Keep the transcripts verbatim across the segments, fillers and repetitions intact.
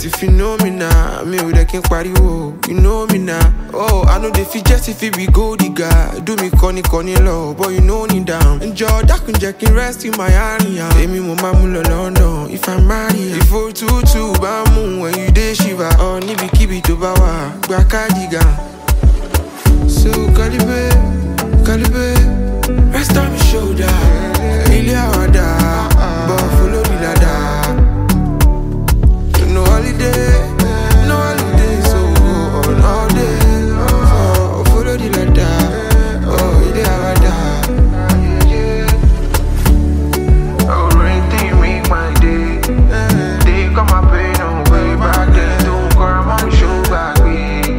if you know me now, me with a king party, oh, you know me now. Oh, I know they feel just if it be go digga. Do me corny corny low, but you know me down. Enjoy that can jack and rest in my area. Say me mama mula London, if I'm married. If you two two bamu when you day shiva. Oh, nibi kibi to bawa, baka diga. So Calibre, Calibre, rest on my shoulder. Ilia wada, but follow the ladder. No holiday, no holiday, so go on all day. Oh, follow the ladder. Oh, Ilia wada. Oh, rain thing make my day. They got my pain on way back then. Don't come on show back me.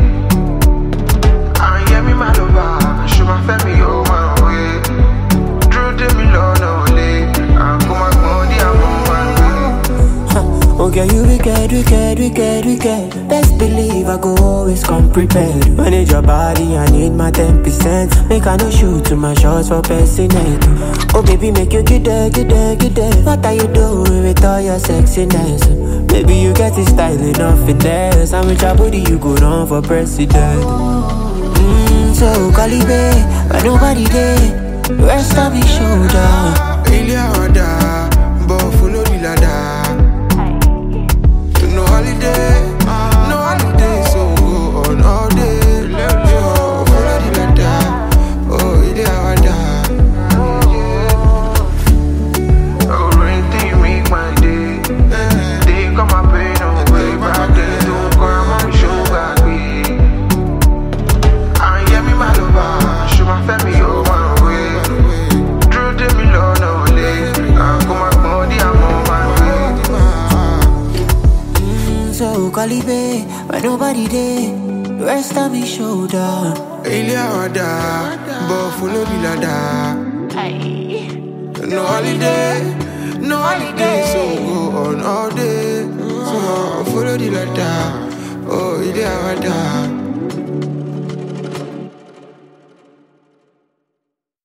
I hear me my lover, show my family oh my way. Drew to me Lord only. I come my body, I'm on my way. Okay, you wicked, wicked, wicked, wicked. Best believe I go always come prepared. Manage your body, I need my ten percent. Make I no shoot to my shots for personate. Oh baby, make you get there, get there, get there. What are you doing with all your sexiness? Baby, you get it style enough finesse. And with your body, you go run for president. Mmm, so Calibre, but nobody there. Rest on my shoulder. Ilia wada, but follow the ladder. No holiday, no holiday, so go on all day. Oh, follow the ladder. Oh, Ilia wada. Oh, rain thing make my day. They got my pain on way back then. Don't come on show back me. I hear me my lover, show my family oh my way. Drew to me Lord only. I come my body, I'm on my way. So Calibre, but nobody there. Rest on my shoulder. Ilia wada, but follow the ladder. No holiday, no holiday, so go on all day. So follow the ladder. Oh, Ilia wada.